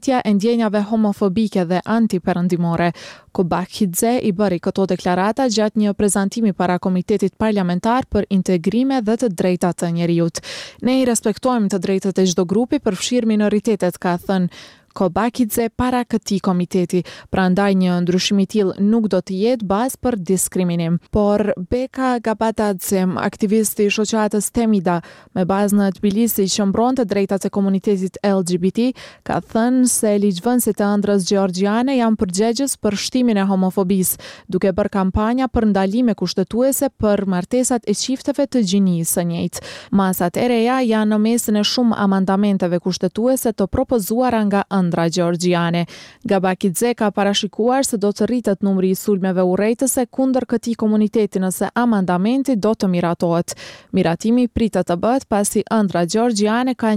e ndjenjave homofobike dhe antiperëndimore. Kobakidze i bëri këto deklarata gjatë një prezantimi para Komitetit Parlamentar për Integrime dhe të Drejtat të Njerëzit. Ne i respektojmë të drejtat e çdo grupi, përfshirë minoritetet, ka thënë Kobakidze para këtij komiteti, prandaj një ndryshim I tillë nuk do të jetë bazë për diskriminim. Por Beka Gabatadze, aktivisti I shoqatës Temida, me bazë në Tbilisi që mbron të drejtat e komunitetit LGBT, ka thënë se ligjvënësit e ëndrrës gjeorgjiane janë përgjegjës për shtimin e homofobisë, duke bërë kampanja për ndalime kushtetuese për martesat e çifteve të gjinisë së njëjtë. Masat e reja janë në mesin e shumë amendamenteve kushtetuese të propozuara nga ëndra gjeorgjiane. Gabakidze ka parashikuar se do të rritet numri I sulmeve urrejtëse kundër këtij komuniteti nëse amandamenti do të miratohet. Miratimi pritet të bëhet pasi ëndra gjeorgjiane ka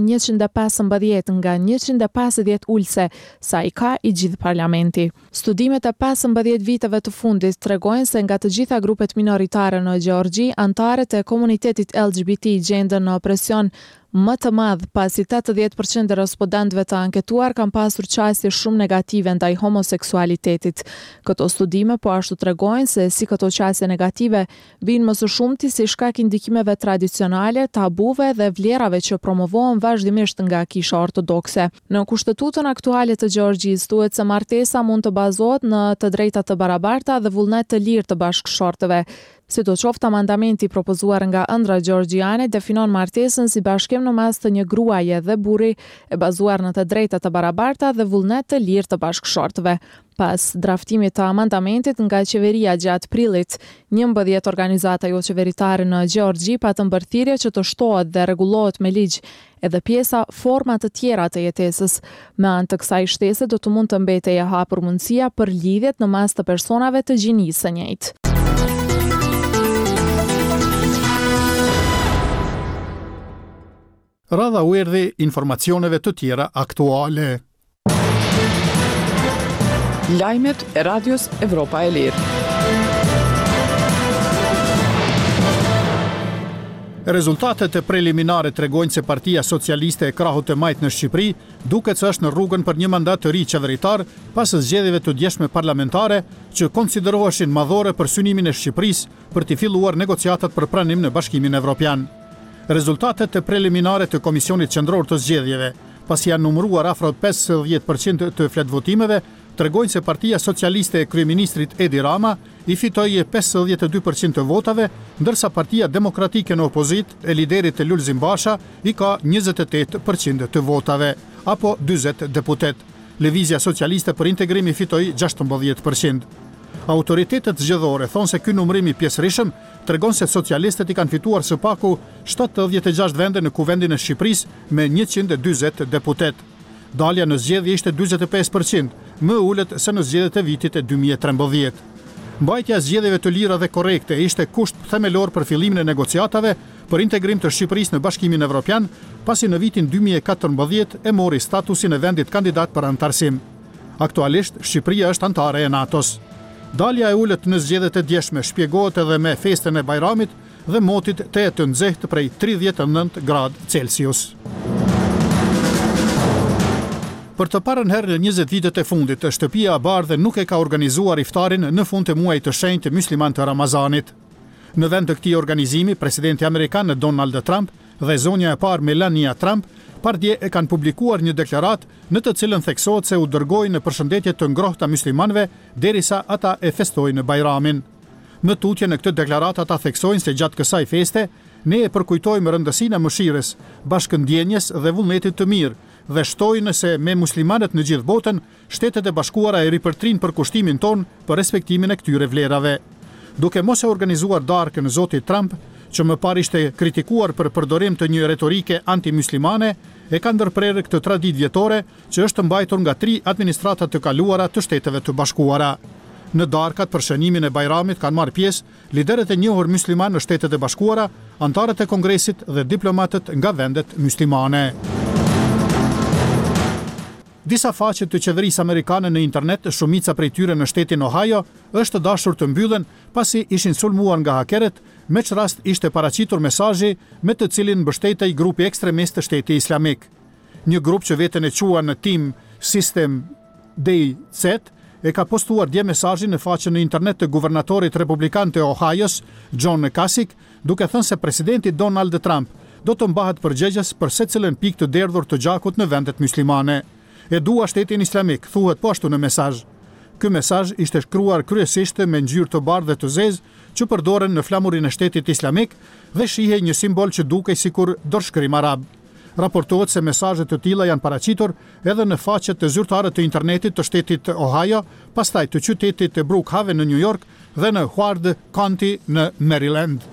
115 nga 150 ulse, sa I ka I gjithë parlamenti. Studimet e 15 viteve të fundit tregojnë se nga të gjitha grupet minoritare në Gjeorgji, antarët e komunitetit LGBT gjenden në presion më të madh, pasi 80% e respondentëve të anketuar kanë pasur qasje shumë negative ndaj homoseksualitetit. Këto studime po ashtu tregojnë se si këto qasje negative vijnë më së shumti si shkak I ndikimeve tradicionale, tabuve dhe vlerave që promovohen vazhdimisht nga Kisha Ortodokse. Në Kushtetutën aktuale të Gjeorgjisë thuhet se martesa mund të bazohet në të drejta të barabarta dhe vullnet të lirë të bashkëshortëve. Sidoqoftë, amandamenti propozuar nga ëndra gjeorgjiane definon martesën si bashkim në mes të një gruaje dhe burri e bazuar në të drejta të barabarta dhe vullnet të lirë të bashkëshortëve. Pas draftimit të amandamentit nga qeveria gjatë prillit, 11 organizata jo qeveritare në Gjeorgji patën bërthirrje që të shtohet dhe rregullohet me ligj edhe pjesa forma të tjera të jetesës. Me anë të kësaj shtese do të mund të mbetej e hapur mundësia për lidhjet në mes të personave të gjinisë së njëjtë. Radha u erdhi informacioneve të tjera aktuale. Lajmet e Radios Evropa e Lirë. Rezultatet e preliminare tregojnë se Partia Socialiste e krahut të majtë në Shqipëri duket se është në rrugën për një mandat të ri qeveritar pas zgjedhjeve të djeshme parlamentare që konsideroheshin madhore për synimin e Shqipërisë për të filluar negociatat për pranim në Bashkimin Evropian. Rezultatet e preliminare të Komisionit Qendror të Zgjedhjeve, pasi janë numëruar afro 50% të fletvotimeve, tregojnë se Partia Socialiste e kryeministrit Edi Rama I fitoi 52% të votave, ndërsa Partia Demokratike në opozit e liderit të Lulzim Basha I ka 28% të votave, apo 40 deputet. Lëvizja Socialiste për Integrim I fitoi 16%. Autoritetet zgjedhore thonë se ky numërim I pjesërisëm tregon se socialistët I kanë fituar së paku 76 vende në kuvendin e Shqipërisë me 140 deputet. Dalja në zgjedhje ishte 45%, më ulët se në zgjedhjet e vitit e 2013. Mbajtja e zgjedhjeve të lira dhe korrekte ishte kusht themelor për fillimin e negociatave për integrim të Shqipërisë në Bashkimin Evropian, pasi në vitin 2014 e mori statusin e vendit kandidat për antarësim. Aktualisht, Shqipëria është antare e NATO-s. Dalja e ulët në zgjedhjet e djeshme shpjegohet edhe me festën e Bajramit dhe motit të jetë nxehtë prej 39 gradë Celsius. Për të parën herë në 20 vitet e fundit, Shtëpia e Bardhë nuk e ka organizuar iftarin në fund të muajit të shenjtë musliman të Ramazanit. Në vend të këtij organizimi, presidenti amerikan Donald Trump dhe zonja e parë Melania Trump pardje e kanë publikuar një deklaratë në të cilën theksohet se u dërgojnë në përshëndetje të ngrohta muslimanëve derisa ata e festojnë Bajramin. Në tutje në këtë deklaratë ata theksojnë se gjatë kësaj feste ne e përkujtojmë rëndësinë e mëshirës, bashkëndjenjes dhe vullnetit të mirë dhe shtojnë se me muslimanët në gjithë botën, Shtetet e Bashkuara e ripërtrin përkushtimin ton për respektimin e këtyre vlerave. Duke mos e organizuar darkën zoti Trump, që më parë ishte kritikuar për përdorim të një retorike antimuslimane, e ka ndërprerë këtë traditë vjetore që është mbajtur nga 3 administratat të kaluara të Shteteve të Bashkuara. Në darkat për shënimin e Bajramit kanë marrë pjesë liderët e njohur musliman në Shtetet e Bashkuara, antarët e Kongresit dhe diplomatët nga vendet muslimane. Disa faqe të qeverisë amerikane në internet, shumica prej tyre në shtetin Ohio, është dashur të mbyllen pasi ishin sulmuar nga hakerët, me që rast ishte paraqitur mesazhi me të cilin mbështetej grupi ekstremist të Shteti Islamik. Një grup që veten e quan në tim System DZ e ka postuar dje mesazhin në faqen në internet të guvernatorit republikan të Ohio's, John Kasich, duke thënë se presidenti Donald Trump do të mbahet përgjegjës për secilën pikë të derdhur të gjakut në vendet muslimane. E dua shtetin islamik, thuhet po ashtu në mesazh. Ky mesazh ishte shkruar kryesisht me ngjyrë të bardhë dhe të zezë që përdoren në flamurin e shtetit islamik dhe shihej një simbol që dukej sikur dorëshkrim arab. Raportohet se mesazhe të tilla janë paraqitur edhe në faqet të zyrtare të internetit të shtetit Ohio, pastaj të qytetit të Brookhaven në New York dhe në Ward County në Maryland.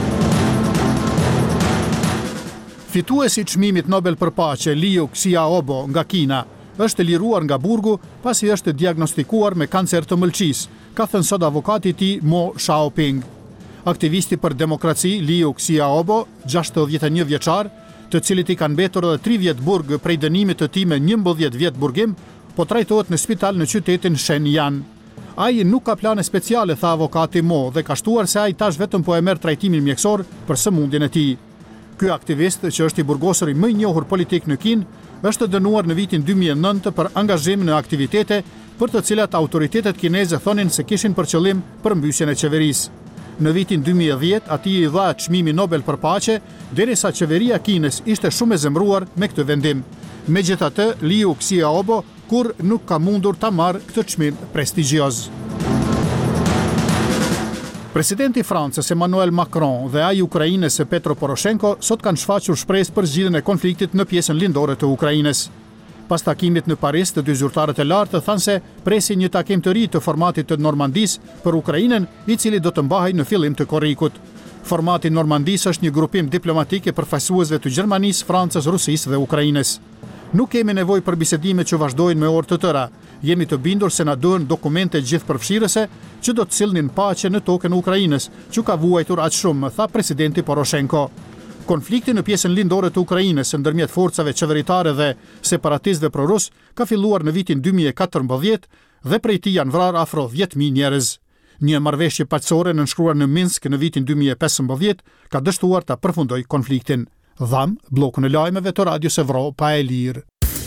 Fituesi i çmimit Nobel për paqe Liu Xiaobo nga Kina është liruar nga burgu pasi është diagnostikuar me kancer të mëlçisë, ka thënë sot avokati i tij Mo Xiaoping. Aktivisti për demokraci Liu Xiaobo, 61 vjeçar, të cilit i kanë mbetur edhe 3 vjet burg prej dënimit të tij me 11 vjet burgim, po trajtohet në spital në qytetin Shenyang. Ai nuk ka plane speciale, tha avokati Mo, dhe ka shtuar se ai tash vetëm po e merr trajtimin mjekësor për sëmundjen e tij. Ky aktivist, që është i burgosuri më i njohur politik në Kinë, është dënuar në vitin 2009 për angazhim në aktivitete për të cilat autoritetet kineze thonin se kishin për qëllim përmbysjen e qeverisë. Në vitin 2010 atij i dha çmimin Nobel për paqe, derisa qeveria e Kinës ishte shumë e zemëruar me këtë vendim. Megjithatë, Liu Xiaobo kur nuk ka mundur ta marrë këtë çmim prestigjioz. Presidenti i Francës Emmanuel Macron dhe ai i Ukrainës Petro Poroshenko sot kanë shfaqur shpresë për zgjidhjen e konfliktit në pjesën lindore të Ukrainës. Pas takimit në Paris, të dy zyrtarët e lartë thanë se presin një takim të ri të formatit të Normandis për Ukrainën, i cili do të mbahej në fillim të korrikut. Formati Normandis është një grupim diplomatik e përfaqësuesve të Gjermanisë, Francës, Rusisë dhe Ukrainës. Nuk kemi nevojë për bisedime që vazhdojnë me orë të tëra. Jemi të bindur se na duhen dokumente gjithëpërfshirëse që do të sillnin paqe në tokën e Ukrainës, që ka vuajtur aq shumë, tha presidenti Poroshenko. Konflikti në pjesën lindore të Ukrainës ndërmjet forcave qeveritare dhe separatistëve prorus ka filluar në vitin 2014 dhe prej tij janë vrarë afro 10.000 njerëz. Një marrëveshje paqësore nënshkruar në Minsk në vitin 2015 ka dështuar ta përfundojë konfliktin. Dham, bllokun e lajmeve të Radios Evropa e Lirë.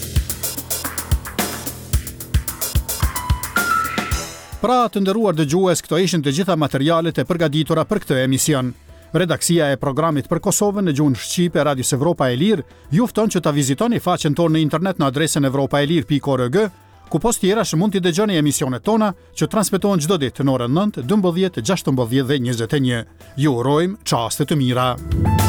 Pra të nderuar dëgjues, këto ishin të gjitha materialet e përgatitura për këtë emision. Redaksia e programit për Kosovën në gjuhën shqipe Radios Evropa e Lirë ju fton që ta vizitoni faqen tonë në internet në adresën evropaelir.org, ku post tjerash mund t'i dëgjoni emisionet tona që transmetohen çdo ditë në orën 9, 12, 16 dhe 21. Ju urojmë çaste të mira.